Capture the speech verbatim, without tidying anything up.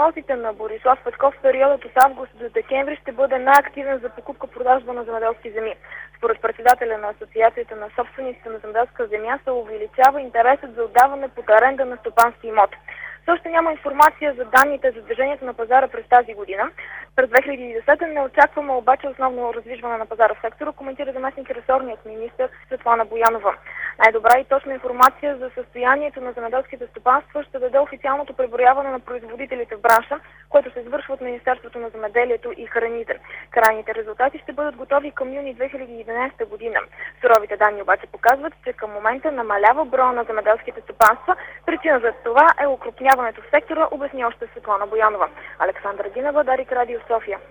прогнозите на Борислав Петков, периодът от август до декември ще бъде най-активен за покупка-продажба на земеделски земи. Според председателя на Асоциацията на собствениците на земеделска земя се увеличава интересът за отдаване под аренда на стопански имот. Също няма информация за данните за движението на пазара през тази година. През две хиляди и десета не очакваме обаче основно раздвижване на пазара в сектора, коментира заместник ресорният министър Светлана Боянова. Най-добра и точна информация за състоянието на земеделските стопанства ще даде официалното преброяване на производителите в бранша, което се извършва от Министерството на земеделието и храните. Крайните резултати ще бъдат готови към юни две хиляди и единадесета година. Суровите данни обаче показват, че към момента намалява броя на земеделските стопанства. Причина за това е укрупняването в сектора, обясни още Светлана Боянова. Александра Динева, Дарик Радио, София.